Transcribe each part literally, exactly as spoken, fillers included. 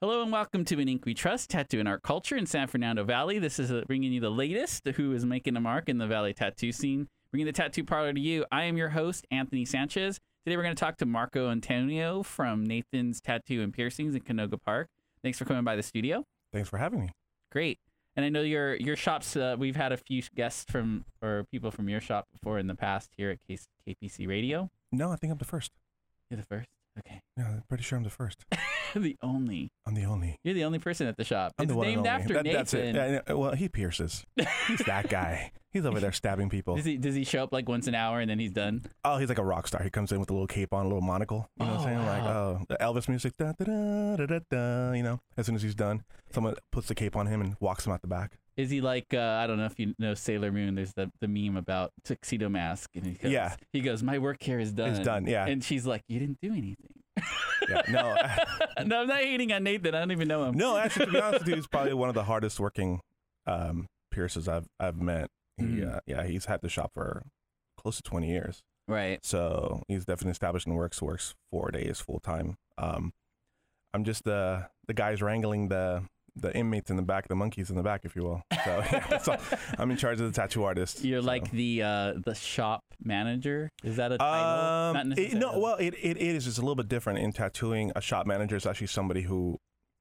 Hello and welcome to An Ink We Trust, Tattoo and Art Culture in San Fernando Valley. This is uh, bringing you the latest who is making a mark in the Valley tattoo scene. Bringing the tattoo parlor to you, I am your host, Anthony Sanchez. Today we're going to talk to Marco Antonio from Nathan's Tattoo and Piercings in Canoga Park. Thanks for coming by the studio. Thanks for having me. Great. And I know your your shops, uh, we've had a few guests from, or people from your shop before in the past here at K P C Radio. No, I think I'm the first. You're the first? Okay. Yeah, I'm pretty sure I'm the first. The only. I'm the only. You're the only person at the shop. I'm It's the one and named only. after That- Nathan. That's it. Yeah, yeah, well, he pierces. He's that guy. He's over there stabbing people. Does he, does he show up like once an hour and then he's done? Oh, he's like a rock star. He comes in with a little cape on, a little monocle. You know what I'm Oh, saying? Like, wow. oh, the Elvis music. Da, da, da, da, da, da, you know, as soon as he's done, someone puts the cape on him and walks him out the back. Is he like, uh, I don't know if you know Sailor Moon, there's the, the meme about Tuxedo Mask. And he goes, Yeah. He goes, my work here is done. It's done, yeah. And she's like, you didn't do anything. Yeah, no. No, I'm not hating on Nathan. I don't even know him. No, actually, to be honest with you, he's probably one of the hardest working um, piercers I've I've met. He, Mhm. uh, yeah, he's had the shop for close to twenty years. Right. So he's definitely established and works works four days full time. Um, I'm just the the guys wrangling the the inmates in the back, the monkeys in the back, if you will. So, yeah, so I'm in charge of the tattoo artist. You're so. like the uh, the shop manager? Is that a title? Um, Not it, necessarily. no, well, it, it is. It's a little bit different in tattooing. A shop manager is actually somebody who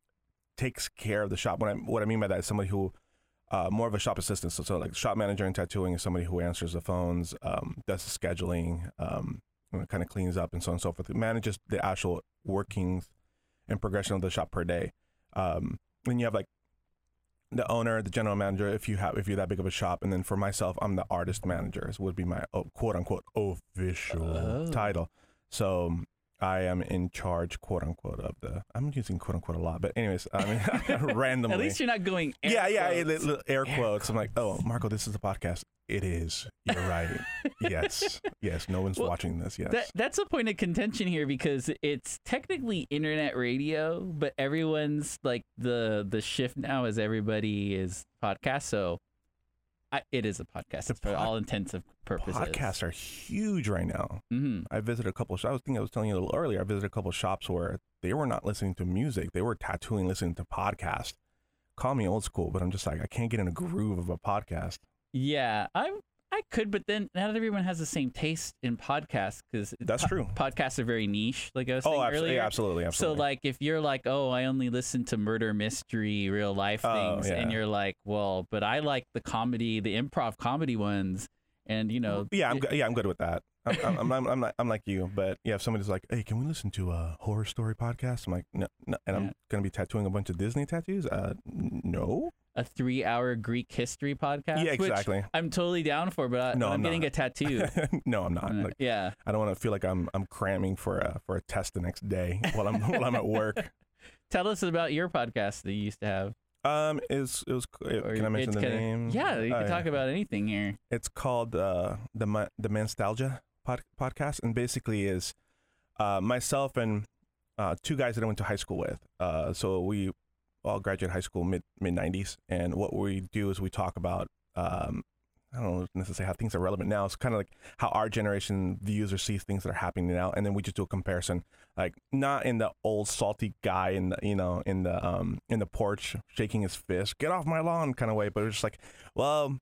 takes care of the shop. What I, what I mean by that is somebody who, uh, more of a shop assistant. So, so like shop manager in tattooing is somebody who answers the phones, um, does the scheduling, um, kind of cleans up and so on and so forth. It manages the actual workings and progression of the shop per day. Um, then you have like the owner, the general manager, if you have, if you're that big of a shop. And then for myself, I'm the artist manager. This would be my oh, quote unquote official Oh. title. So um, I am in charge, quote unquote, of the, I'm using quote unquote a lot, but anyways, I mean, randomly. At least you're not going air yeah, yeah, quotes. it- it- air Air quotes. I'm like, oh, Marco, this is a podcast. It is. You're right. Yes. Yes. No one's Well, watching this. Yes. That, that's a point of contention here because it's technically internet radio, but everyone's like the the shift now is everybody is podcast. So I, it is a podcast The for pod- all intents and purposes. Podcasts are huge right now. hmm I visited a couple. Of, I was thinking I was telling you a little earlier. I visited a couple of shops where they were not listening to music; they were tattooing, listening to podcasts. Call me old school, but I'm just like I can't get in a groove of a podcast. Yeah, I I could, but then not everyone has the same taste in podcasts because That's true. Podcasts are very niche, like I was saying Oh, abso- earlier. yeah, absolutely, absolutely. So like if you're like, oh, I only listen to murder mystery, real life Oh, things, yeah. and you're like, well, but I like the comedy, the improv comedy ones, and you know, yeah, I'm it- go- yeah, I'm good with that. I'm, I'm, I'm, I'm, I'm, not, I'm like you, but yeah, if somebody's like, hey, can we listen to a horror story podcast? I'm like, no, no. And Yeah. I'm gonna be tattooing a bunch of Disney tattoos. Uh, n- no. a three-hour Greek history podcast. Yeah, which exactly. I'm totally down for, but I, No, I'm, I'm getting not. a tattoo. No, I'm not. Uh, Like, yeah. I don't want to feel like I'm I'm cramming for a for a test the next day while I'm while I'm at work. Tell us about your podcast that you used to have. Um, is it was Or can I mention it's the kinda- name? Yeah, you Oh, can talk about anything here. It's called uh, the Ma- the Manstalgia pod- podcast, and basically is uh, myself and uh, two guys that I went to high school with. Uh, so we all graduated high school mid mid nineties, and what we do is we talk about um, I don't know necessarily how things are relevant now. It's kind of like how our generation views or sees things that are happening now, and then we just do a comparison, like not in the old salty guy in the you know in the um in the porch shaking his fist, get off my lawn kind of way, but it's just like, well,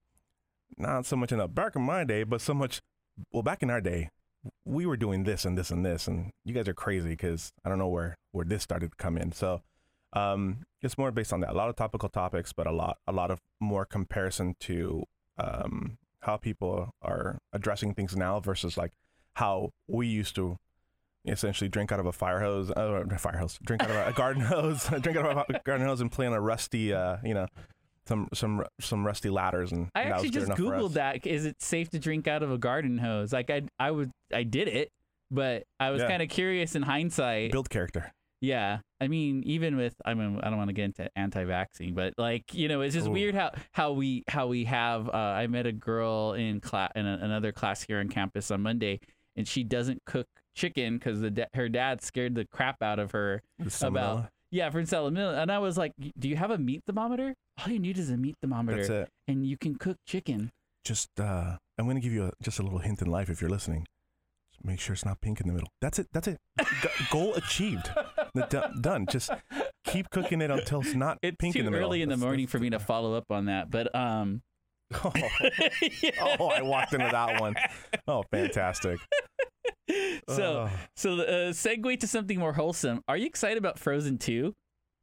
not so much in the back of my day, but so much, well, back in our day, we were doing this and this and this, and you guys are crazy because I don't know where where this started to come in. So um, it's more based on that. A lot of topical topics, but a lot a lot of more comparison to um, how people are addressing things now versus like how we used to essentially drink out of a fire hose, uh, fire hose, drink out of a garden hose, drink out of a garden hose and play on a rusty, uh, you know, some some some rusty ladders, and I that actually was good just enough for us. Googled that. Is it safe to drink out of a garden hose? Like I, I would, I did it, but I was Yeah. kind of curious in hindsight. Build character. Yeah, I mean, even with, I mean, I don't want to get into anti-vaccine, but like, you know, it's just Ooh. weird how how we how we have. Uh, I met a girl in class in a, another class here on campus on Monday, and she doesn't cook chicken because the da- her dad scared the crap out of her The about salmonella. yeah for salmonella. And I was like, do you have a meat thermometer? All you need is a meat thermometer, That's it. and you can cook chicken. Just uh, I'm going to give you a, just a little hint in life if you're listening. Just make sure it's not pink in the middle. That's it. That's it. G- goal achieved. The- done. Done. Just keep cooking it until it's not It's pink too in the middle. early in the That's- morning that's- for me to follow up on that, but um. Oh, oh, I walked into that one. Oh, fantastic. So, Oh. so uh, segue to something more wholesome. Are you excited about Frozen two?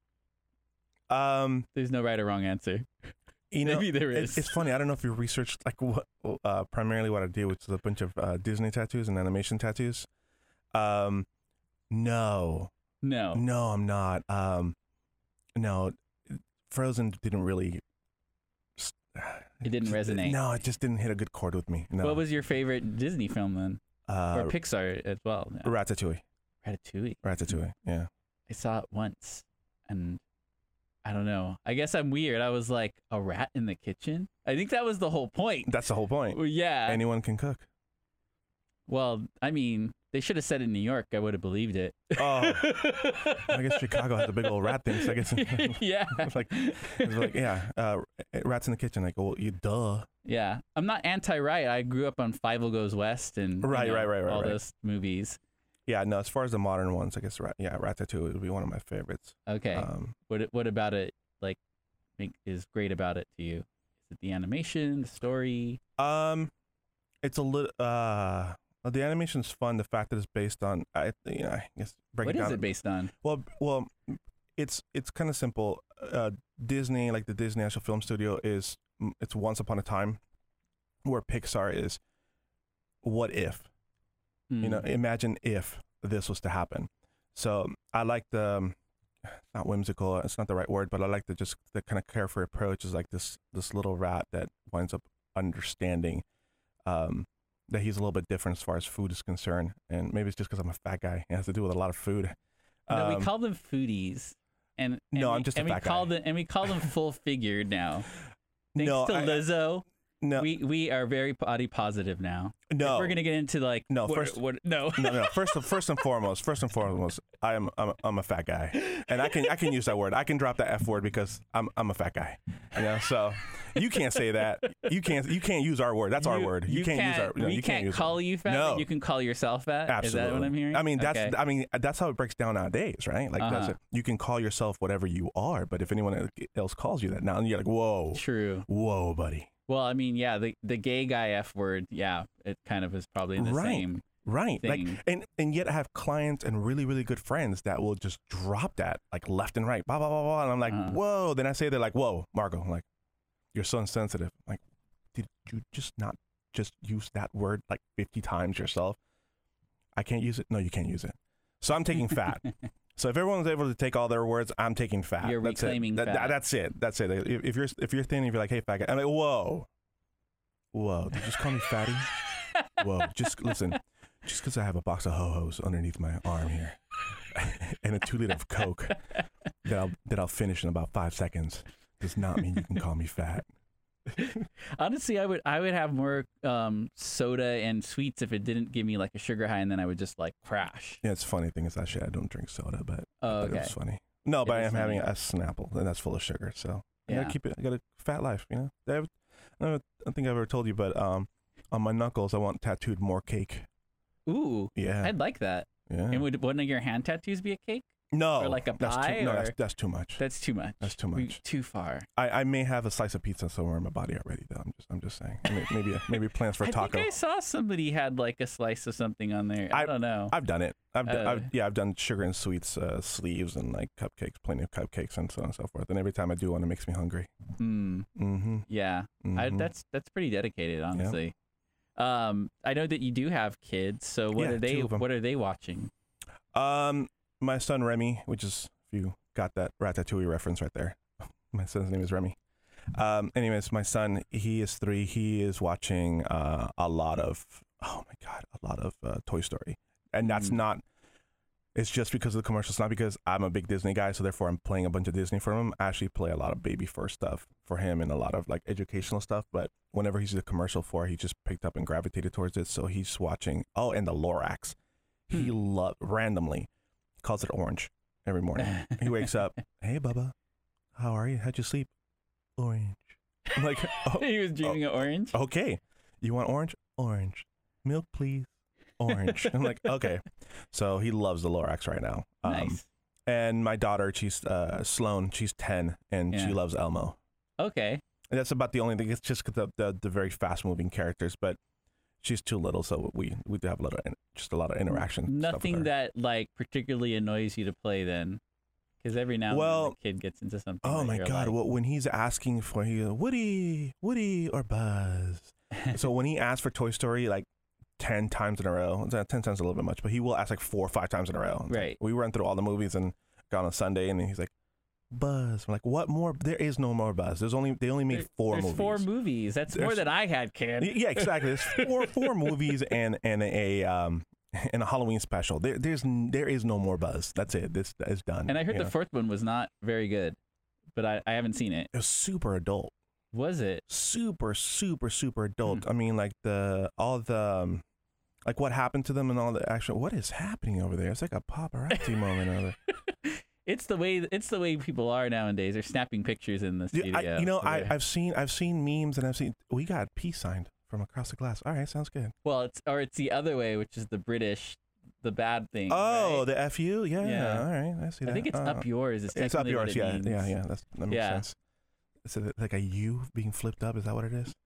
Um, There's no right or wrong answer. you know, Maybe there it- is. it's funny. I don't know if you researched like what uh, primarily what I do, which is a bunch of uh, Disney tattoos and animation tattoos. Um, no, No. no, I'm not. Um, no, Frozen didn't really. It didn't resonate. No, it just didn't hit a good chord with me. No. What was your favorite Disney film then? uh, Or Pixar as well? No. Ratatouille? Ratatouille. Ratatouille. Yeah. I saw it once, and I don't know. I guess I'm weird. I was like, a rat in the kitchen? I think that was the whole point. That's the whole point. Well, yeah. Anyone can cook. Well, I mean, they should have said in New York. I would have believed it. Oh, I guess Chicago has a big old rat thing. So I guess yeah. it's like, it's like, yeah, uh, rats in the kitchen. Like, well, you duh. Yeah. I'm not anti-right. I grew up on Five Goes West and you Right, know, right, right, right, all right. those movies. Yeah, no. As far as the modern ones, I guess, rat, yeah, Ratatouille would be one of my favorites. Okay. Um, what What about it? Like, make is great about it to you? Is it the animation, the story? um, it's a little. Uh, the animation's fun. The fact that it's based on, I, you know, I guess break What it is down. it based on? Well, well, it's it's kind of simple. Uh, Disney, like the Disney National Film Studio, is it's once upon a time, where Pixar is. What if? You know, Hmm. imagine if this was to happen. So I like the, um, not whimsical. It's not the right word, but I like the just the kind of carefree approach. Is like this this little rat that winds up understanding. Um, that he's a little bit different as far as food is concerned, and maybe it's just because I'm a fat guy. It has to do with a lot of food. No, we Um, call them foodies, and, and No, we, I'm just a and we fat call guy. them and we call them full figured now. Thanks no, to I- Lizzo, no, we we are very body positive now. no. If we're gonna get into like No, what, first- what no no, no. First, first and foremost, first and foremost, I am I'm, I'm a fat guy, and I can I can use that word. I can drop that f word because I'm I'm a fat guy. You know, so you can't say that. You can't you can't use our word. That's our You- word. You, can't, use our. No, we you can't, can't use call you fat. No. But you can call yourself fat. Absolutely. Is that what I'm hearing? I mean, that's Okay. I mean that's how it breaks down nowadays, right? Like that's Uh-huh. it. You can call yourself whatever you are, but if anyone else calls you that, now you're like, whoa, True. whoa, buddy. Well, I mean, yeah, the the gay guy f word. Yeah, it kind of is probably the Right. same. Right. Like thing. and and yet I have clients and really really good friends that will just drop that like left and right, blah blah blah blah, and I'm like, Uh-huh. whoa. Then I say they're like, whoa, Margo, like you're so insensitive. Like, did you just not just use that word like fifty times yourself? I can't use it. No, you can't use it. So I'm taking fat. So if everyone's able to take all their words, I'm taking fat. You're that's reclaiming it. That- fat. that- that's it. That's it. If, if you're if you're thin, if you're like, hey, fat guy, I'm like, whoa, whoa, did you just call me fatty? Whoa, just listen. Just because I have a box of ho-hos underneath my arm here, and a two liter of Coke that I'll that I'll finish in about five seconds, does not mean you can call me fat. Honestly, I would I would have more um, soda and sweets if it didn't give me like a sugar high, and then I would just like crash. Yeah, it's funny thing is actually I don't drink soda, but Oh, I thought okay. it was funny. No, but It I is am having funny. a Snapple, and that's full of sugar. So I Yeah. gotta keep it. I got a fat life, you know. I, have, I don't I think I've ever told you, but um, on my knuckles, I want tattooed more cake. Ooh, Yeah, I'd like that. yeah. And would one of your hand tattoos be a cake? no, or like a that's pie, Too, no, or- that's, that's too much. That's too much. That's too We- much. too far. I, I may have a slice of pizza somewhere in my body already, though. I'm just I'm just saying. Maybe maybe, maybe plans for a I taco. think I saw somebody had like a slice of something on there. I, I- don't know. I've done it. I've, d- Uh, I've yeah, I've done sugar and sweets uh, sleeves and like cupcakes, plenty of cupcakes and so on and so forth. And every time I do one, it makes me hungry. Hmm. Mm-hmm. Yeah. I, mhm. that's that's pretty dedicated, honestly. Um, I know that you do have kids. So what Yeah, are they? two of 'em. What are they watching? Um, my son Remy, which is if you got that Ratatouille reference right there, my son's name is Remy. Um, anyways, my son, he is three. He is watching uh, a lot of oh my god, a lot of uh, Toy Story, and that's Mm. not. It's just because of the commercials, not because I'm a big Disney guy, so therefore I'm playing a bunch of Disney for him. I actually play a lot of baby first stuff for him and a lot of like educational stuff. But whenever he's a commercial for, he just picked up and gravitated towards it. So he's watching. Oh, and the Lorax. He love randomly calls it orange every morning. He wakes up. Hey, Bubba, how are you? How'd you sleep? Orange. I'm like, oh, he was dreaming of orange. okay. You want orange? Orange. Milk, please. Orange. I'm like, okay. So he loves the Lorax right now. Um, Nice. And my daughter, she's uh, Sloan. She's ten, and Yeah. she loves Elmo. Okay. And that's about the only thing. It's just the the, the very fast moving characters, but she's too little, so we we do have a lot of just a lot of interaction. stuff with Nothing her. that like particularly annoys you to play then, because every now and Well, then the kid gets into something. Oh that my you're God! like, Well, when he's asking for he Woody, Woody or Buzz. So when he asks for Toy Story like ten times in a row, ten times is a little bit much, but he will ask like four or five times in a row. It's like, Right. we run through all the movies and got on a Sunday, and he's like, Buzz. I'm like, what more? There is no more Buzz. There's only they only made There- four There's movies. four movies. That's more There's- than I had, kid. Y- Yeah, exactly. There's four four movies and and a um and a Halloween special. There there's n- there is no more Buzz. That's it. This is done. And I heard you the know? fourth one was not very good, but I, I haven't seen it. It was super adult. Was it? Super super super adult. Hmm. I mean, like the all the um, like what happened to them and all the actual what is happening over there. It's like a paparazzi moment over there. It's the way it's the way people are nowadays. They're snapping pictures in the Dude, studio. I, you know, so I they're- I've seen I've seen memes and I've seen we got peace signed from across the glass. All right, sounds good. well, it's or it's the other way, which is the British, the bad thing. Oh, right? the F U? Yeah, Yeah. all right. I see that. I think it's Uh, up yours. Is It's up technically what yours, it yeah, means. yeah, yeah. That's, that makes Yeah. sense. Is it like a U being flipped up? Is that what it is?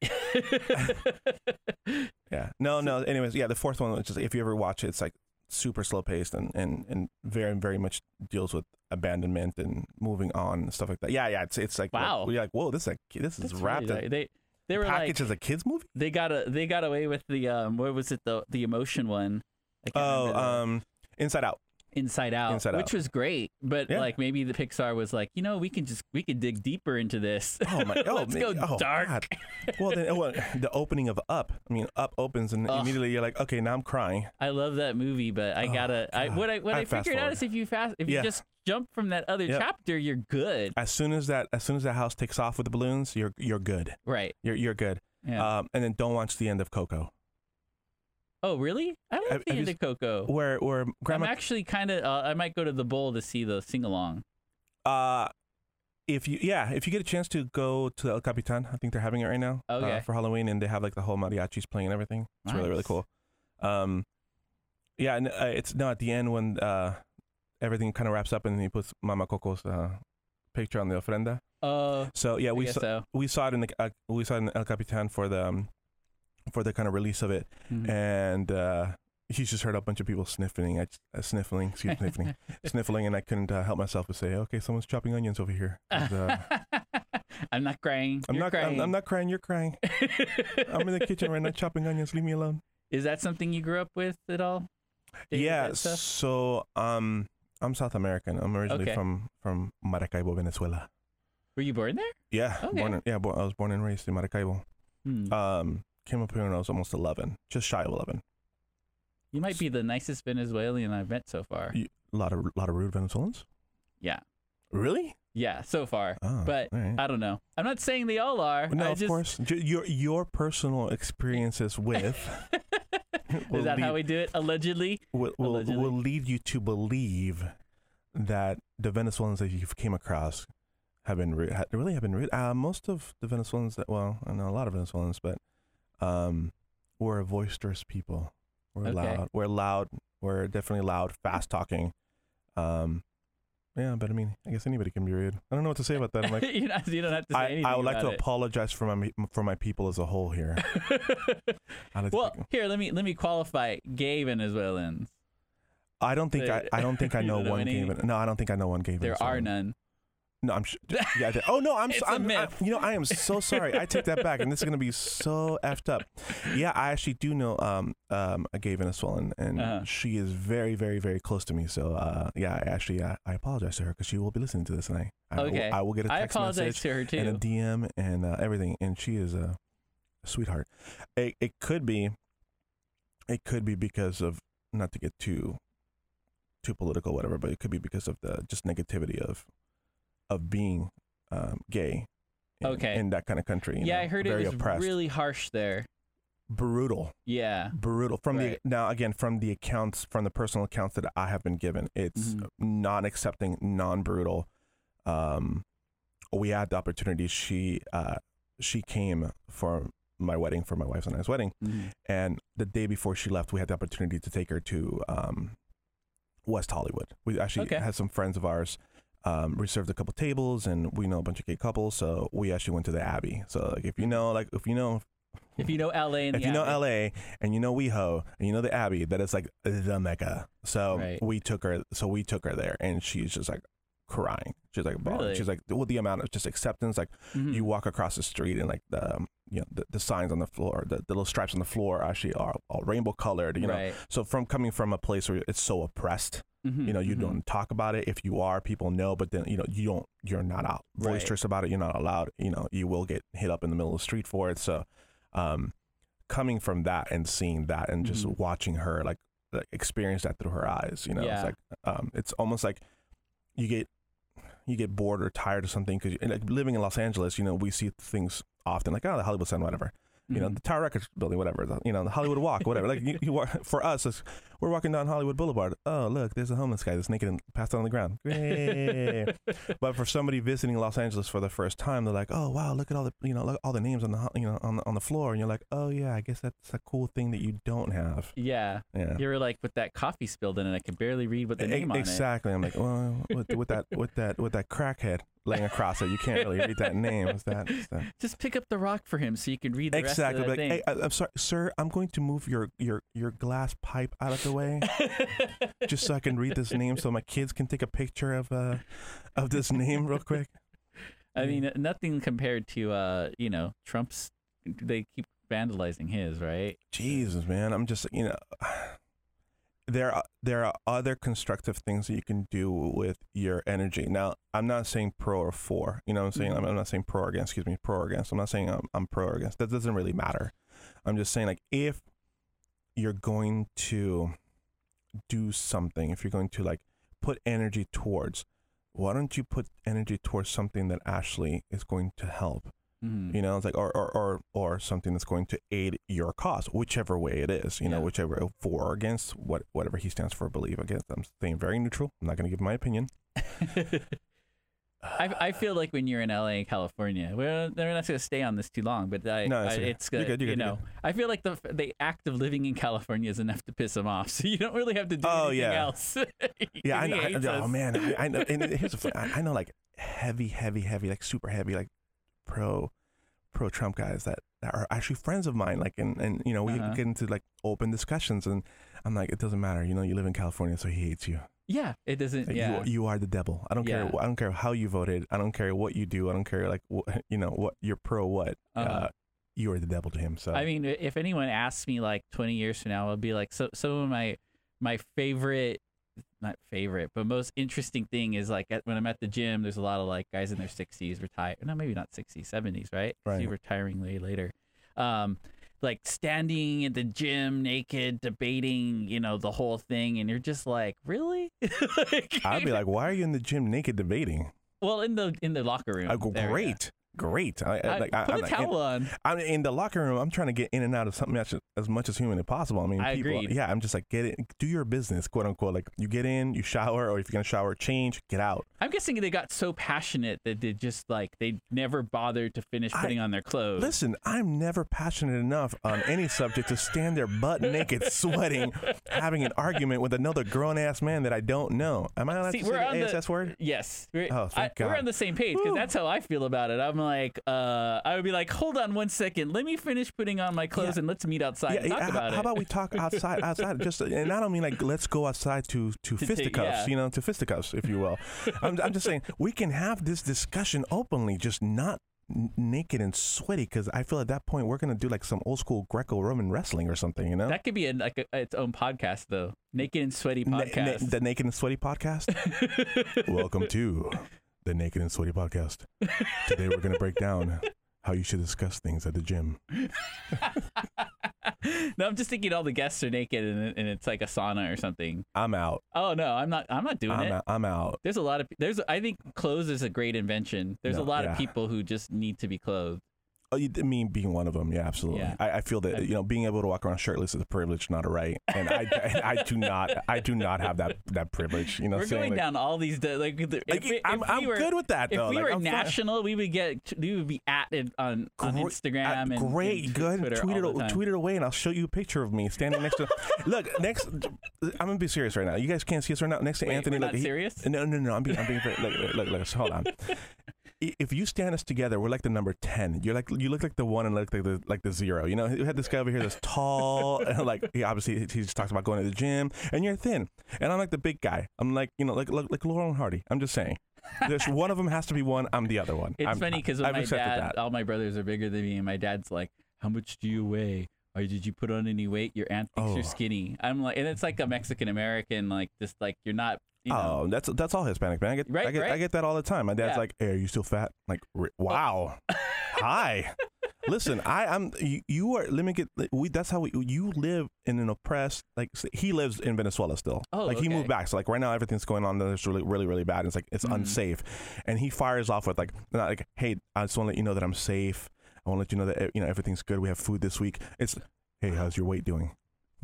Yeah. No, no. Anyways, yeah, the fourth one, which is if you ever watch it, it's like super slow paced and, and, and very, very much deals with abandonment and moving on and stuff like that. Yeah, yeah. It's it's like Wow. We're like, whoa, this is a, this is That's wrapped really in nice. They they were package like as a kids movie. they got a they got away with the um what was it the the emotion one? I can't Oh, remember the- um, Inside Out. Inside Out, Inside which Out. was great, but Yeah. like maybe the Pixar was like, you know, we can just we can dig deeper into this. Oh my! Oh, Let's man, go oh, dark. God. Well, then oh, well, the opening of Up. I mean, Up opens and Ugh. immediately you're like, okay, now I'm crying. I love that movie, but I Oh, gotta. I God. what I what I, I fast figured out forward. is if you fast if Yeah. you just jump from that other Yep. chapter, you're good. As soon as that, as soon as that house takes off with the balloons, you're you're good. Right. You're you're good. Yeah. Um, and then don't watch the end of Coco, oh really? I like have- the have end you of Coco. where where Grandma. I'm actually kind of. Uh, I might go to the bowl to see the sing along. Uh, if you yeah, if you get a chance to go to El Capitan, I think they're having it right now. Okay. Uh, for Halloween, and they have like the whole mariachis playing and everything. It's really really Nice. cool. Um, yeah, and uh, it's no at the end when uh everything kind of wraps up and he puts Mama Coco's uh picture on the ofrenda. Uh, So yeah, I we guess saw, so. we saw it in the uh, we saw it in El Capitan for the um, for the kind of release of it, Mhm. and uh, you just heard a bunch of people sniffling, I, uh, sniffling, excuse me, sniffling, sniffling, and I couldn't uh, help myself to say, okay, someone's chopping onions over here. 'Cause, uh, I'm not crying. I'm You're not, crying. I'm, I'm not crying. You're crying. I'm in the kitchen right now chopping onions. Leave me alone. Is that something you grew up with at all? David, Yeah. that stuff? So um, I'm South American. I'm originally Okay. from from Maracaibo, Venezuela. Were you born there? Yeah. Okay. Born in, yeah. Bo- I was born and raised in Maracaibo. Hmm. Um, came up here when I was almost eleven, just shy of eleven. You might be the nicest Venezuelan I've met so far. You- A lot of lot of rude Venezuelans. Yeah. Really? Yeah, so far. Oh, But all right. I don't know. I'm not saying they all are. no, I of just, course. J- Your your personal experiences with will Is that how lead- we do it? Allegedly? will, will, allegedly? will lead you to believe that the Venezuelans that you've came across have been rude. ha- Really have been rude. Uh, most of the Venezuelans that well, I know a lot of Venezuelans, but um, we're boisterous people. We're Okay. loud. We're loud. We're definitely loud, fast talking. Um, yeah, but I mean, I guess anybody can be rude. I don't know what to say about that. I'm like, you, not, you don't have to say I, anything I would like to about apologize for my for my people as a whole here. it. I'd like to Well, think- here, let me let me qualify gay Venezuelans. I don't think I, I don't think I You know don't know one any? gay. Ven- No, I don't think I know one gay. There are Venezuelan. none. No, I'm sure. Yeah. I did. Oh no, I'm. It's so, a I'm I, myth. you know, I am so sorry. I take that back, and this is gonna be so effed up. Yeah, I actually do know um um a gay Venezuelan, and Uh-huh. she is very very very close to me. So uh yeah, I actually uh, I apologize to her because she will be listening to this, and I I, Okay. will, I will get a I text apologize message to her and a too. D M and uh, everything, and she is a sweetheart. It it could be. It could be because of not to get too too political, whatever, but it could be because of the just negativity of of being um, gay in, Okay. in that kind of country. you Yeah, know, I heard very it was oppressed. really harsh there. brutal, Yeah. brutal. From Right. the now again from the accounts, from the personal accounts that I have been given, it's Mhm. non-accepting, non-brutal. Um, we had the opportunity. She uh, she came for my wedding, for my wife's and I's wedding, Mhm. and the day before she left, we had the opportunity to take her to um, West Hollywood. We actually Okay. had some friends of ours um, reserved a couple tables, and we know a bunch of gay couples, so we actually went to the Abbey. So like if you know, like if you know, If you know L A and if the you know Abbey. L A and you know WeHo and you know the Abbey, that is like the Mecca. So Right. we took her. So we took her there, and she's just like crying. She's like bawling. Really? She's like, well, the amount of just acceptance. Like Mhm. you walk across the street, and like the um, you know the, the signs on the floor, the, the little stripes on the floor actually are all rainbow colored. You know, right. so from coming from a place where it's so oppressed. Mhm, You know, you mhm. don't talk about it. If you are, people know, but then, you know, you don't, you're not out Right. boisterous about it. You're not allowed, you know, you will get hit up in the middle of the street for it. So, um, coming from that and seeing that and just Mhm. watching her like, like experience that through her eyes, you know, Yeah. it's like, um, it's almost like you get, you get bored or tired of something because like living in Los Angeles, you know, we see things often like, oh, the Hollywood sign, whatever. You know, Mhm. the Tower Records building, whatever. The, you know, the Hollywood Walk, whatever. Like you, you walk, for us, it's, we're walking down Hollywood Boulevard. Oh, look, there's a homeless guy that's naked and passed out on the ground. Great. But for somebody visiting Los Angeles for the first time, they're like, oh wow, look at all the you know, look all the names on the ho- you know on the, on the floor, and you're like, oh yeah, I guess that's a cool thing that you don't have. Yeah. Yeah. You were like with that coffee spilled in it. I could barely read what the E- name on it. exactly. I'm like, well, with, with that with that with that crackhead laying across it, you can't really read that name. Is that? Is that? Just pick up the rock for him so you can read the Exactly. rest Like, of the hey, I, I'm sorry, sir. I'm going to move your your your glass pipe out of the way, thing. just so I can read this name, so my kids can take a picture of uh of this name real quick. I mean, nothing compared to uh, you know, Trump's. They keep vandalizing his, right? Jesus, man. I'm just you know, there are there are other constructive things that you can do with your energy. Now, I'm not saying pro or for. You know what I'm saying? Mhm. I'm, I'm not saying pro or against. Excuse me, pro or against. I'm not saying I'm, I'm pro or against. That doesn't really matter. I'm just saying like if you're going to do something, if you're going to like put energy towards, why don't you put energy towards something that actually is going to help? Mhm. You know, it's like or or or, or something that's going to aid your cause, whichever way it is. You know, Yeah. whichever for or against what whatever he stands for, believe against. I'm staying very neutral. I'm not going to give my opinion. I, I feel like when you're in L A and California, well, they're not going to stay on this too long, but I, No, I, it's okay. it's You're good. good, you're You good, you're know, I feel like the the act of living in California is enough to piss him off, so you don't really have to do Oh, anything yeah. else. Yeah, I He know. I, hates oh us. man, I, I know. And here's the thing. I, I know like heavy, heavy, heavy, like super heavy, like pro, pro Trump guys that, that are actually friends of mine. Like, and and you know, we Uh-huh. get into like open discussions, and I'm like, it doesn't matter. You know, you live in California, so he hates you. Yeah, it doesn't. Like, Yeah, you, you are the devil. I don't Yeah. care. I don't care how you voted. I don't care what you do. I don't care like what, you know what you're pro what. Uh-huh. Uh, you are the devil to him. So I mean, if anyone asks me like twenty years from now, I'll be like, so some of my my favorite, not favorite, but most interesting thing is like at, when I'm at the gym, there's a lot of like guys in their sixties, retired. No, maybe not sixties, seventies, right? Right. See, retiring way later. Um, like standing at the gym naked, debating, you know, the whole thing, and you're just like, really? Like- I'd be like, why are you in the gym naked debating? well, in the in the locker room. I go, There we go. great, great. I, I, I, like, I, put I'm a like, in- towel on. I'm in the locker room. I'm trying to get in and out of something as, as much as humanly possible. I mean, I people. agreed. Yeah, I'm just like get it, do your business, quote unquote. Like you get in, you shower, or if you're gonna shower, change, get out. I'm guessing they got so passionate that they just like they never bothered to finish I- putting on their clothes. Listen, I'm never passionate enough on any subject to stand there butt naked, sweating, having an argument with another grown ass man that I don't know. Am I allowed See, to say we're the on A the- S S word? Yes, we're, Oh, thank I- we're God. on the same page because Whew. that's how I feel about it. I'm like, uh, I would be like, hold on one second, let me finish putting on my clothes Yeah. and let's meet outside and talk how, about how it. about we talk outside? Outside, just and I don't mean like let's go outside to to, To take- fisticuffs, yeah. you know, to fisticuffs, if you will. I'm, I'm just saying we can have this discussion openly, just not n- naked and sweaty, because I feel at that point we're gonna do like some old school Greco-Roman wrestling or something, you know? That could be a, like a, its own podcast though, naked and sweaty Na- na- podcast. the Naked and Sweaty podcast. Welcome to the Naked and Sweaty podcast. Today we're gonna break down how you should discuss things at the gym. No, I'm just thinking all the guests are naked and, and it's like a sauna or something. I'm out. Oh no, I'm not. I'm not doing I'm it. out. I'm out. There's a lot of there's. I think clothes is a great invention. There's No, a lot yeah. of people who just need to be clothed. Oh, you, me being one of them, yeah, absolutely. Yeah. I, I feel that you know being able to walk around shirtless is a privilege, not a right, and I, I, I do not, I do not have that that privilege. You know, we're saying, going like, down all these de- like. If, like, if I'm, we I'm were, good with that if though. we like, were I'm fine. national, we would get we would be at it on, on Great- Instagram uh, and great. and Go ahead and Twitter tweet all the it, time. tweet it away, and I'll show you a picture of me standing next to. Look, next. I'm gonna be serious right now. You guys can't see us right now. Next to Wait, Anthony, we're like not he- serious? No, no, no. I'm being, I'm being very, look, look, look, look, hold on. I- If you stand us together, we're like the number ten. You're like you look like the one and look like the like the zero. You know, we had this guy over here that's tall, and like he obviously he just talks about going to the gym, and you're thin, and I'm like the big guy. I'm like you know like like, like Laurel and Hardy. I'm just saying, there's one of them has to be one. I'm the other one. It's I'm, funny because when I've my accepted dad, that. all my brothers are bigger than me, and my dad's like, "How much do you weigh? Or did you put on any weight? Your aunt thinks Oh. you're skinny." I'm like, and it's like a Mexican American, like just like you're not. You know, Oh, that's that's all Hispanic, man. I get Right, I get right? I get that all the time. My dad's Yeah. like, "Hey, are you still fat?" Like, "Re- wow, hi. Listen, I I'm you, you are. Let me get. We that's how we. You live in an oppressed. Like s- he lives in Venezuela still. Oh, like he okay. moved back. So like right now everything's going on that's really really really bad. It's like it's Mhm. unsafe, and he fires off with like not like, "Hey, I just want to let you know that I'm safe. I want to let you know that eh, you know everything's good. We have food this week." It's, "Hey, how's your weight doing?"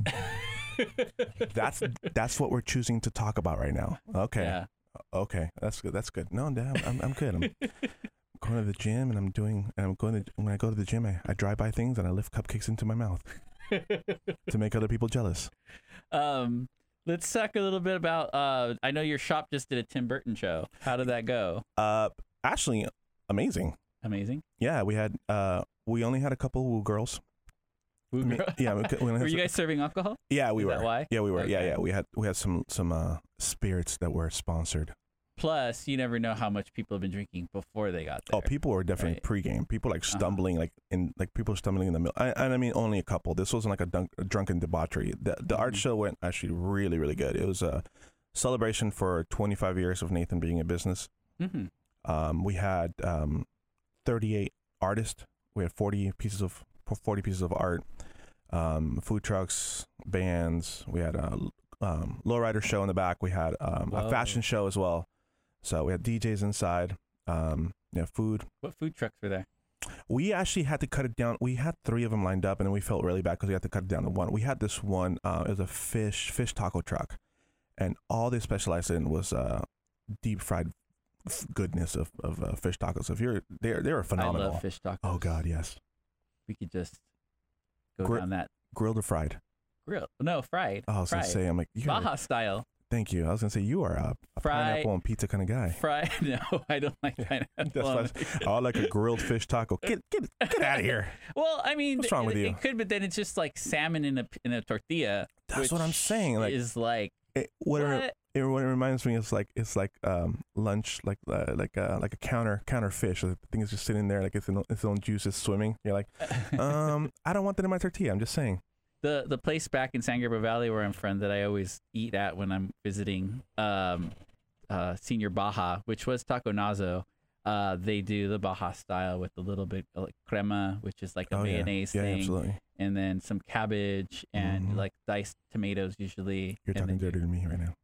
That's that's what we're choosing to talk about right now. Okay. Yeah. Okay, that's good. That's good. No, Dad, I'm I'm good. I'm going to the gym and I'm doing and I'm going to when I go to the gym, I, I drive by things and I lift cupcakes into my mouth to make other people jealous. Um, let's talk a little bit about. Uh, I know your shop just did a Tim Burton show. How did that go? Uh, actually, amazing. Amazing. Yeah, we had uh we only had a couple woo girls. Woo I mean, girl. yeah, we, we only had Were you some- guys serving alcohol? yeah, we Is were. that why? Yeah, we were. Yeah, Okay. yeah. We had we had some some uh spirits that were sponsored. Plus, you never know how much people have been drinking before they got there. Oh, people were definitely Right. pre-game. People like Uh-huh. stumbling, like in like people stumbling in the middle. I, and I mean, only a couple. This wasn't like a, dunk, a drunken debauchery. The the art Mhm. show went actually really really good. It was a celebration for twenty-five years of Nathan being in business. Mm-hmm. Um, we had um, thirty-eight artists. We had forty pieces of forty pieces of art. Um, food trucks, bands. We had a um, lowrider show in the back. We had um, a Whoa. fashion show as well. So we had D Js inside. Um, yeah, food. What food trucks were there? We actually had to cut it down. We had three of them lined up, and then we felt really bad because we had to cut it down to one. We had this one. Uh, it was a fish fish taco truck, and all they specialized in was uh, deep fried f- goodness of, of uh, fish tacos. If you're, they're they're I phenomenal. love fish tacos. Oh God, yes. We could just go Gri- down that Grilled or fried? grill. No, fried. Oh, I was fried. gonna say, I'm like, you're, Baja style. thank you. I was gonna say you are a, a Fried- pineapple and pizza kind of guy. Fried. No, I don't like pineapple. That's on what it. I like a grilled fish taco. Get get get out of here. Well, I mean, What's wrong it, with you? it could, but then it's just like salmon in a in a tortilla. That's what I'm which saying. Like, is like it, what, it- what? it, what it reminds me is like it's like um lunch, like uh, like uh, like a counter counter fish. Like, the thing is just sitting there, like it's in its own juices swimming. You're like, um, I don't want that in my tortilla. I'm just saying. the the place back in San Gabriel Valley where I'm from that I always eat at when I'm visiting um, uh, Senior Baja, which was Taco Nazo. Uh, they do the Baja style with a little bit of like crema, which is like a Oh, yeah. mayonnaise Yeah, thing, absolutely. and then some cabbage and Mhm. like diced tomatoes usually. You're and talking then dirty to me right now.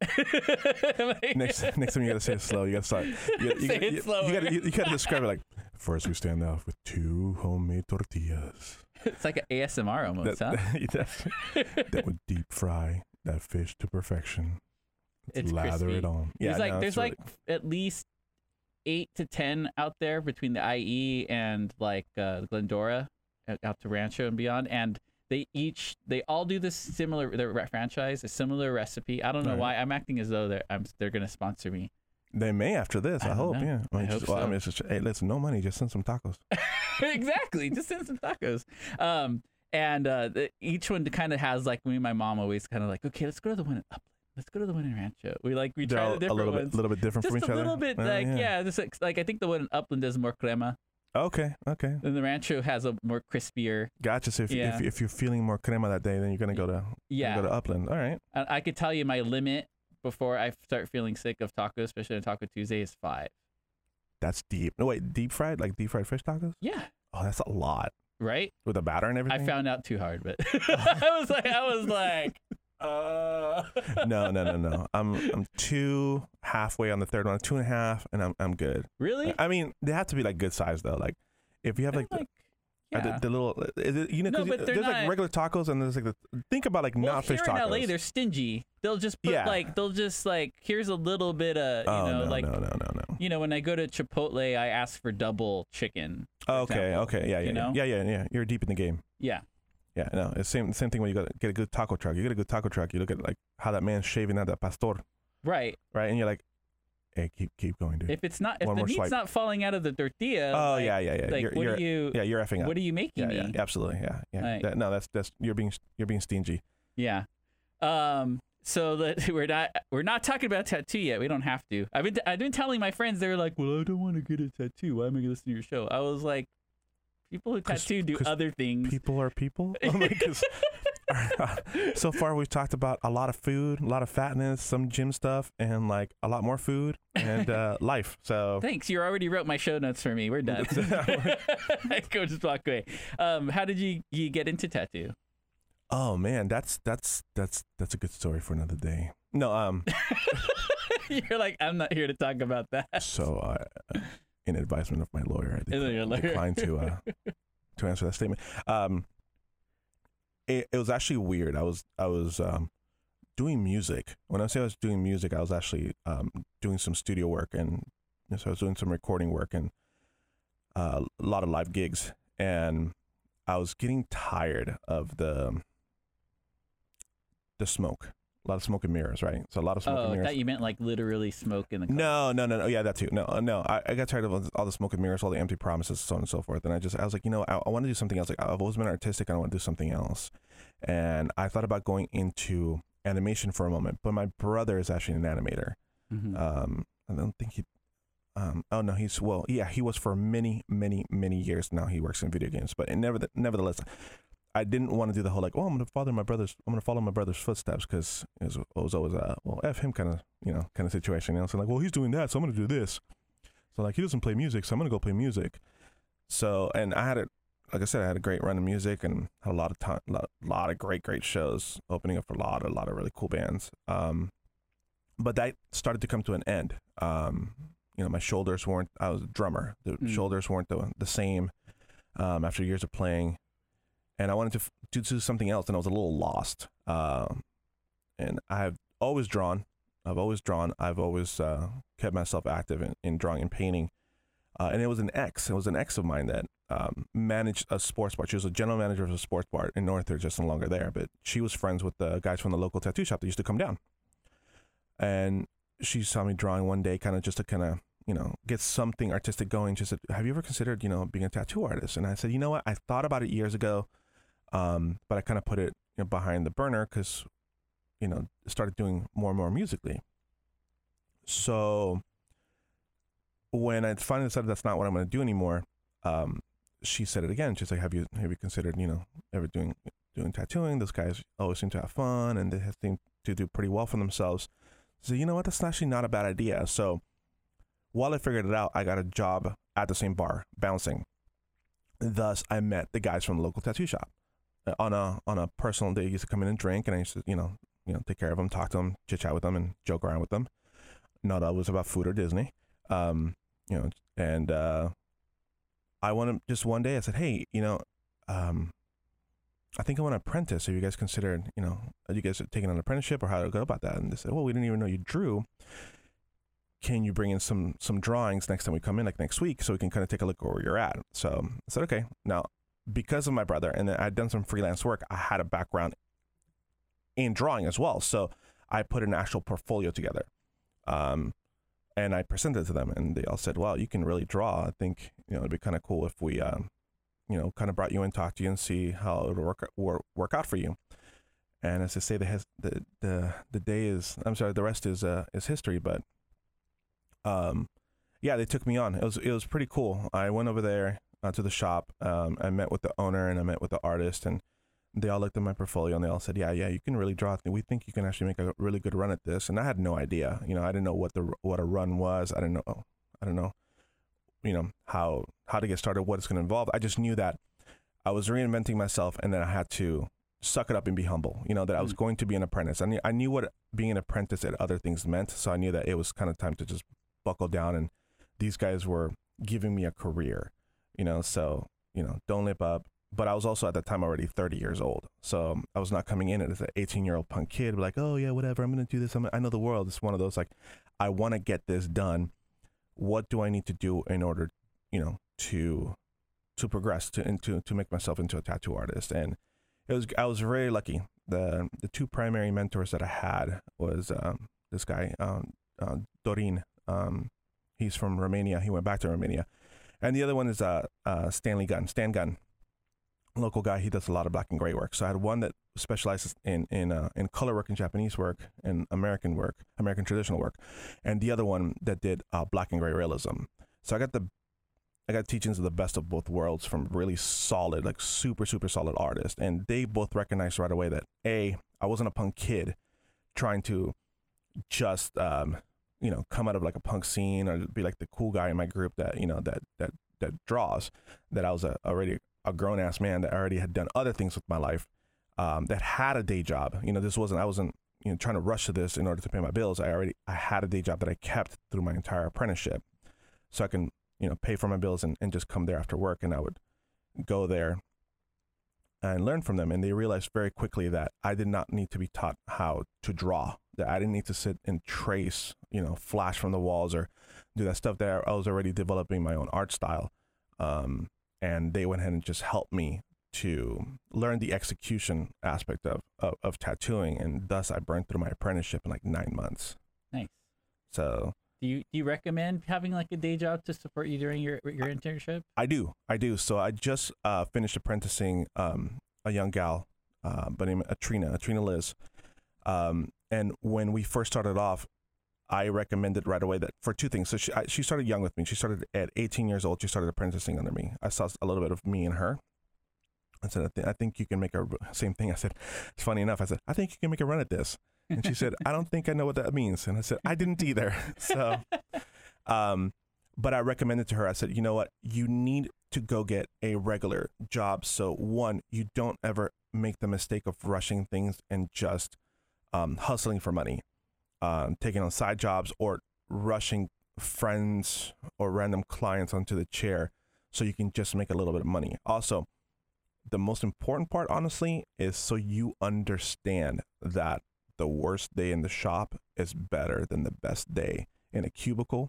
you- Next next time you gotta say it slow. You gotta start. You, you, Say you, it you, slower. you gotta you, you gotta describe it like. First, we stand off with two homemade tortillas. It's like an A S M R almost, That, huh? that's, that would deep fry that fish to perfection. It's lather crispy. it on. Yeah, There's like no, there's it's really- like at least eight to ten out there between the I E and like uh, Glendora, uh, out to Rancho and beyond, and they each they all do this similar their re- franchise, a similar recipe. I don't know Right. why I'm acting as though they're I'm they're gonna sponsor me. They may after this. I I, don't hope. know. Yeah. I, mean, I just, hope well, I so. mean, it's just, hey, listen, no money, just send some tacos. Exactly, just send some tacos. Um, and uh, the, each one kind of has like me and my mom always kind of like, okay, let's go to the one in Upland. Let's go to the one in Rancho. We like we They're try all the a different little ones. bit, little bit different Just from each a other. little bit, Uh, like yeah, just like, like I think the one in Upland does more crema, Okay. Okay. and the Rancho has a more crispier. Gotcha. So if, Yeah. if if you're feeling more crema that day, then you're gonna go to Yeah, go to Upland. All right. I, I could tell you my limit before I start feeling sick of tacos, especially on Taco Tuesday, is five. That's deep. No wait, deep fried like deep fried fish tacos. Yeah, Oh, that's a lot right. with the batter and everything. I found out too hard, but I was like, I was like, uh. no, no, no, no. I'm I'm two halfway on the third one, two and a half, and I'm I'm good. Really? I mean, they have to be like good size though. Like if you have like, like Uh, Yeah. the, the little, uh, is it- you know, No, 'cause but you- they're there's like not- regular tacos and there's like the, think about like Well, not fish here tacos. in L A, they're stingy. They'll just put Yeah. like they'll just like here's a little bit of you oh know no, like no, no, no, no. you know when I go to Chipotle, I ask for double chicken. for Oh, okay, example, okay, yeah, yeah, you know? yeah, yeah, yeah. You're deep in the game. Yeah. Yeah, no, it's same same thing when you go get a good taco truck. You get a good taco truck. You look at like how that man's shaving at that pastor, Right. right? And you're like, hey, keep keep going, dude. If it's not if One the more meat's swipe. not falling out of the tortilla. oh like, yeah, yeah, yeah. Like you're, what you're, are you? yeah, you're effing up. What are you making yeah, me? yeah, absolutely, yeah, yeah. Like- That- no, that's that's you're being you're being stingy. Yeah. Um. So that we're not we're not talking about tattoo yet. We don't have to. I've been I've been telling my friends. They were like, "Well, I don't want to get a tattoo. Why am I going to listen to your show?" I was like, "People who 'Cause- tattoo do 'cause other things." People are people. Oh my goodness. So far, we've talked about a lot of food, a lot of fatness, some gym stuff, and like a lot more food and uh, life. So Thanks. You already wrote my show notes for me. We're done. I go just walk away. Um. How did you you get into tattoo? oh man, that's that's that's that's a good story for another day. No, um. You're like, I'm not here to talk about that. So, uh, in advisement of my lawyer, I Is it decline, your lawyer? declined to uh, to answer that statement. Um, it, it was actually weird. I was I was um, doing music. When I say I was doing music, I was actually um, doing some studio work, and so I was doing some recording work and uh, a lot of live gigs. And I was getting tired of the the smoke. A lot of smoke and mirrors, right? So a lot of smoke Oh, and I mirrors. thought you meant like literally smoke in the car. No, no, no, no. Yeah, that too. No, uh, no. I, I got tired of all, all the smoke and mirrors, all the empty promises, so on and so forth. And I just, I was like, you know, I, I want to do something else. Like I've always been artistic. I want to do something else. And I thought about going into animation for a moment. But my brother is actually an animator. Mhm. Um, I don't think he. Um, oh no, he's well, yeah, he was for many, many, many years now. He works in video games, but never, nevertheless, I didn't want to do the whole like, oh, I'm gonna follow my brother's, I'm gonna follow my brother's footsteps, because it was, it was always a well, f him kind of, you know, kind of situation. You know, so like, well, he's doing that, so I'm gonna do this. So like, he doesn't play music, so I'm gonna go play music. So, and I had a, like I said, I had a great run of music and had a lot of time, a lot, lot of great, great shows, opening up for a lot, a lot of really cool bands. Um, but that started to come to an end. Um, you know, my shoulders weren't. I was a drummer. The Mm. shoulders weren't the the same um, after years of playing. And I wanted to, f- to do something else, and I was a little lost. Um, and I've always drawn. I've always drawn. I've always uh, kept myself active in, in drawing and painting. Uh, and it was an ex. It was an ex of mine that um, managed a sports bar. She was a general manager of a sports bar in Northridge, just no longer there. But she was friends with the guys from the local tattoo shop that used to come down. And she saw me drawing one day, kind of just to kind of, you know, get something artistic going. She said, have you ever considered, you know, being a tattoo artist? And I said, you know what? I thought about it years ago. Um, but I kind of put it, you know, behind the burner because, you know, started doing more and more musically. So when I finally decided that's not what I'm going to do anymore, um, she said it again. She's like, have you have you considered, you know, ever doing doing tattooing? Those guys always seem to have fun and they seem to do pretty well for themselves. So you know what? That's actually not a bad idea. So while I figured it out, I got a job at the same bar, bouncing. Thus, I met the guys from the local tattoo shop. On a on a personal day, I used to come in and drink, and I used to, you know, you know, take care of them, talk to them, chit chat with them, and joke around with them. Not always about food or Disney, um, you know. And uh, I wanted just one day. I said, hey, you know, um, I think I want to apprentice. Have you guys considered, you know, are you guys taking an apprenticeship or how to go about that? And they said, well, we didn't even know you drew. Can you bring in some some drawings next time we come in, like next week, so we can kind of take a look at where you're at? So I said, okay. Now, because of my brother, and then I'd done some freelance work, I had a background in drawing as well. So I put an actual portfolio together, um, and I presented it to them, and they all said, "Wow, you can really draw. I think, you know, it'd be kind of cool if we, um, you know, kind of brought you in, talked to you, and see how it would work work, work out for you." And as I say, the has, the the the day is, I'm sorry, the rest is uh, is history. But um, yeah, they took me on. It was it was pretty cool. I went over there uh, to the shop. Um, I met with the owner and I met with the artist, and they all looked at my portfolio and they all said, "Yeah, yeah, you can really draw. We think you can actually make a really good run at this." And I had no idea. You know, I didn't know what the what a run was. I didn't know. I don't know. You know how how to get started, what it's going to involve. I just knew that I was reinventing myself, and then I had to suck it up and be humble. You know, that I was going to be an apprentice. I knew I knew what being an apprentice at other things meant. So I knew that it was kind of time to just buckle down. And these guys were giving me a career. You know, so you know, don't lip up. But I was also at that time already thirty years old. So I was not coming in as an eighteen year old punk kid, like, oh yeah, whatever, I'm going to do this. I'm, I know the world. It's one of those, like, I want to get this done. What do I need to do in order, you know, to, to progress to, into, to make myself into a tattoo artist? And it was, I was very lucky. The, the two primary mentors that I had was, um, this guy, um, uh, Dorin, um, he's from Romania. He went back to Romania. And the other one is, uh, uh, Stanley Gunn, Stan Gunn. Local guy. He does a lot of black and gray work. So I had one that specializes in in uh, in color work and Japanese work and American work, American traditional work, and the other one that did uh, black and gray realism. So I got the I got teachings of the best of both worlds from really solid, like super super solid artists, and they both recognized right away that a I wasn't a punk kid trying to just um, you know come out of like a punk scene or be like the cool guy in my group that you know that that that draws. That I was a, already a grown ass man that already had done other things with my life, um, that had a day job. You know, this wasn't, I wasn't, you know, trying to rush to this in order to pay my bills. I already, I had a day job that I kept through my entire apprenticeship. So I can, you know, pay for my bills and, and just come there after work. And I would go there and learn from them. And they realized very quickly that I did not need to be taught how to draw, that I didn't need to sit and trace, you know, flash from the walls or do that stuff there. I was already developing my own art style. Um, And they went ahead and just helped me to learn the execution aspect of, of, of tattooing. And thus I burned through my apprenticeship in like nine months. Nice. So do you, do you recommend having like a day job to support you during your, your internship? I do. I do. So I just uh, finished apprenticing um, a young gal uh, by the name of Atrina, Atrina Liz. Um, and when we first started off, I recommended right away that for two things. So she I, she started young with me. She started at eighteen years old. She started apprenticing under me. I saw a little bit of me and her. I said, I, th- I think you can make a same thing. I said, it's funny enough. I said, I think you can make a run at this. And she said, I don't think I know what that means. And I said, I didn't either. So, um, but I recommended to her. I said, you know what? You need to go get a regular job. So one, you don't ever make the mistake of rushing things and just um, hustling for money. Um, taking on side jobs or rushing friends or random clients onto the chair so you can just make a little bit of money. Also, the most important part, honestly, is so you understand that the worst day in the shop is better than the best day in a cubicle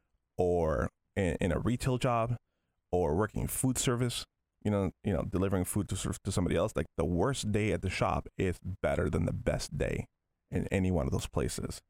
or in, in a retail job or working food service, you know, you know, delivering food to, to somebody else. Like the worst day at the shop is better than the best day in any one of those places.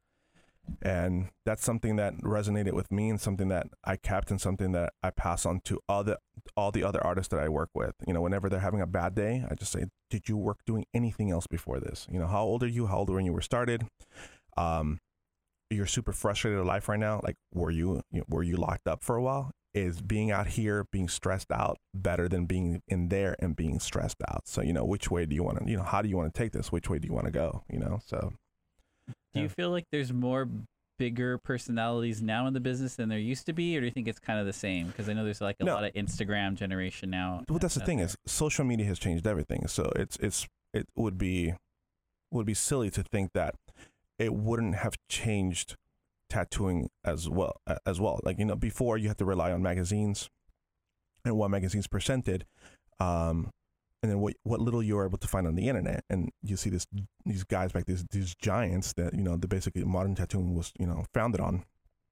And that's something that resonated with me and something that I kept and something that I pass on to all the, all the other artists that I work with. You know, whenever they're having a bad day, I just say, did you work doing anything else before this? You know, how old are you? How old were when you were started? Um, you're super frustrated with life right now. Like, were you, you know, were you locked up for a while? Is being out here, being stressed out better than being in there and being stressed out? So, you know, which way do you want to, you know, how do you want to take this? Which way do you want to go? You know, so. Do you feel like there's more bigger personalities now in the business than there used to be, or do you think it's kind of the same? Because I know there's like a no. lot of Instagram generation now. Well, that's the thing there. is social media has changed everything. So it's it's it would be would be silly to think that it wouldn't have changed tattooing as well as well. Like, you know, before you had to rely on magazines and what magazines presented. Um, And then what what little you were able to find on the internet, and you see this these guys back these these giants that you know the basically modern tattooing was you know founded on.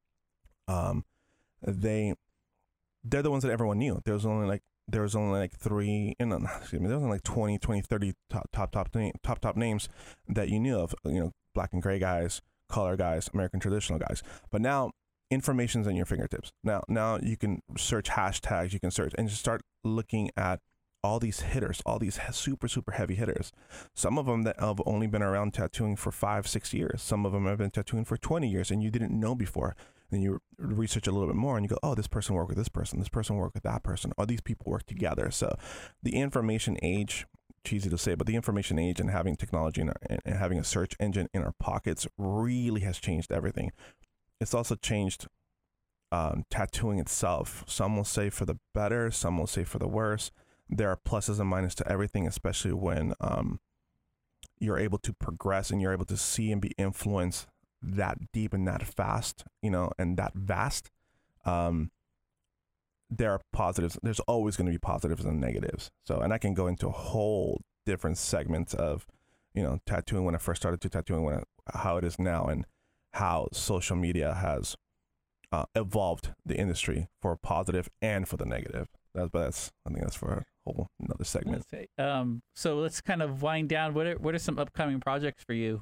Um, they they're the ones that everyone knew. There was only like there was only like three, you know, excuse me, there was only like twenty, twenty, thirty top top top top top names that you knew of. You know, black and gray guys, color guys, American traditional guys. But now information's at your fingertips. Now now you can search hashtags, you can search and just start looking at all these hitters, all these super, super heavy hitters. Some of them that have only been around tattooing for five, six years. Some of them have been tattooing for twenty years and you didn't know before. And you research a little bit more and you go, oh, this person worked with this person. This person worked with that person. Or these people work together. So the information age, cheesy to say, but the information age and having technology in our, and having a search engine in our pockets really has changed everything. It's also changed um, tattooing itself. Some will say for the better, some will say for the worse. There are pluses and minuses to everything, especially when um, you're able to progress and you're able to see and be influenced that deep and that fast, you know, and that vast. Um, there are positives. There's always going to be positives and negatives. So, and I can go into a whole different segments of, you know, tattooing when I first started to tattooing, when I, how it is now, and how social media has uh, evolved the industry for positive and for the negative. That's, but that's, I think that's for a whole another segment. Let's say, um, so let's kind of wind down. What are what are some upcoming projects for you?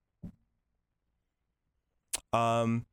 Um,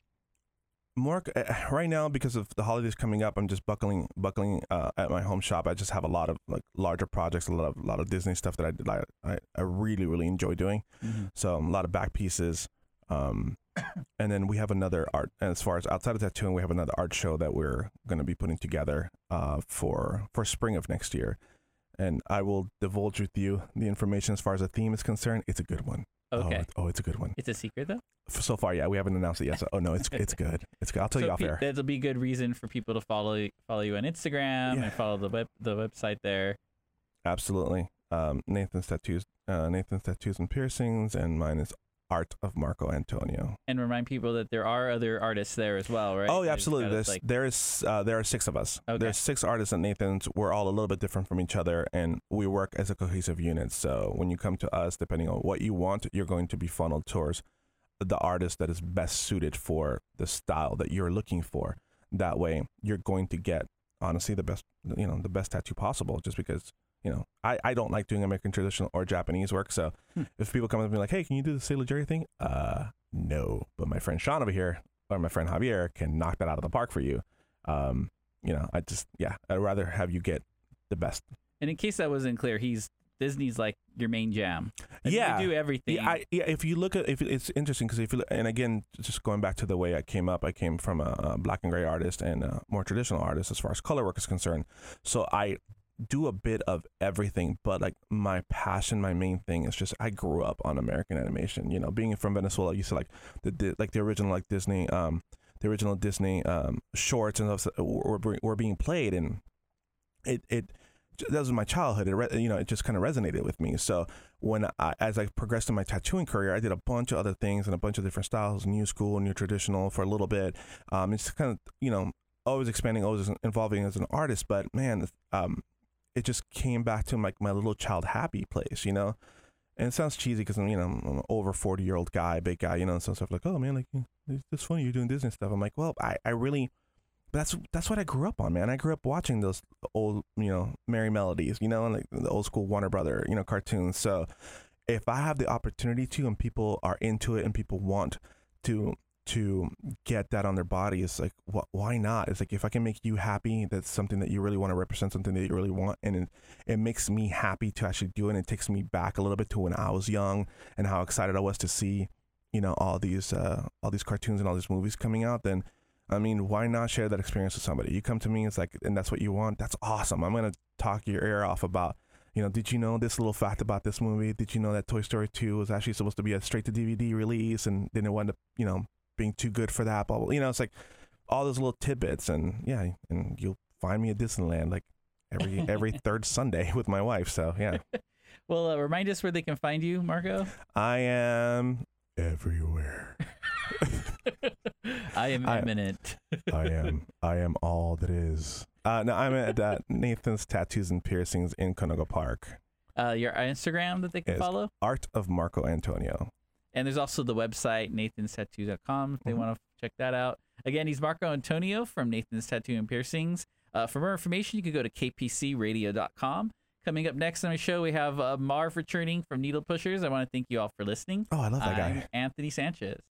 more uh, right now, because of the holidays coming up, I'm just buckling buckling uh, at my home shop. I just have a lot of like larger projects, a lot of a lot of Disney stuff that I did. I I, I really really enjoy doing. Mm-hmm. So um, a lot of back pieces. Um, and then we have another art. And as far as outside of tattooing, we have another art show that we're going to be putting together uh, for for spring of next year. And I will divulge with you the information as far as the theme is concerned. It's a good one. Okay. Oh, it's, oh, it's a good one. It's a secret though? So far, yeah, we haven't announced it yet. So, oh no, it's it's good. It's good. I'll tell so you off pe- air. That'll be good reason for people to follow follow you on Instagram yeah. and follow the web the website there. Absolutely. Um, Nathan's tattoos, uh, Nathan's tattoos and piercings, and mine is Art of Marco Antonio. And remind people that there are other artists there as well, right? Oh, yeah, absolutely. There's like... there is uh, there are six of us. Okay. There's six artists at Nathan's. We're all a little bit different from each other, and we work as a cohesive unit. So when you come to us, depending on what you want, you're going to be funneled towards the artist that is best suited for the style that you're looking for. That way, you're going to get honestly the best, you know, the best tattoo possible. Just because, you know, I, I don't like doing American traditional or Japanese work. So hmm. if people come up to me like, hey, can you do the Sailor Jerry thing? Uh, no. But my friend Sean over here, or my friend Javier, can knock that out of the park for you. Um, you know, I just, yeah, I'd rather have you get the best. And in case that wasn't clear, he's Disney's like your main jam. And yeah, you do everything. Yeah, I, yeah, if you look at, if it's interesting because if you look, and again, just going back to the way I came up, I came from a, a black and gray artist and a more traditional artist as far as color work is concerned. So I do a bit of everything, but like my passion, my main thing is just I grew up on American animation. You know, being from Venezuela, I used to like the, the like the original like Disney, um, the original Disney um shorts and stuff were were being played, and it it. that was my childhood. It re- you know, it just kind of resonated with me. So when I, as I progressed in my tattooing career, I did a bunch of other things and a bunch of different styles, new school, new traditional for a little bit. Um, it's kind of, you know, always expanding, always involving as an artist. But man, um, it just came back to like my, my little child happy place, you know. And it sounds cheesy because I'm, you know, I'm an over forty year old guy, big guy, you know, and some stuff like, oh man, like it's funny you're doing Disney stuff. I'm like, well, I, I really. That's that's what I grew up on, man. I grew up watching those old, you know, Merry Melodies, you know, and like the old school Warner Brother, you know, cartoons. So if I have the opportunity to, and people are into it, and people want to to get that on their body, it's like, wh- why not? It's like if I can make you happy, that's something that you really want to represent, something that you really want, and it, it makes me happy to actually do it. And it takes me back a little bit to when I was young and how excited I was to see, you know, all these uh, all these cartoons and all these movies coming out. Then I mean, why not share that experience with somebody? You come to me, it's like, and that's what you want. That's awesome. I'm going to talk your ear off about, you know, did you know this little fact about this movie? Did you know that Toy Story two was actually supposed to be a straight to D V D release and then it wound up, you know, being too good for that, blah, blah. You know, it's like all those little tidbits. And yeah, and you'll find me at Disneyland like every every third Sunday with my wife. So yeah. Well, uh, remind us where they can find you, Marco. I am everywhere. I am imminent. I, I am. I am all that is. Uh, no, I'm at uh, Nathan's Tattoos and Piercings in Canoga Park. Uh, your Instagram that they can follow? Art of Marco Antonio. And there's also the website, nathans tattoo dot com, if they mm-hmm. want to check that out. Again, he's Marco Antonio from Nathan's Tattoo and Piercings. Uh, for more information, you can go to k p c radio dot com. Coming up next on our show, we have uh, Marv returning from Needle Pushers. I want to thank you all for listening. Oh, I love that guy. I'm Anthony Sanchez.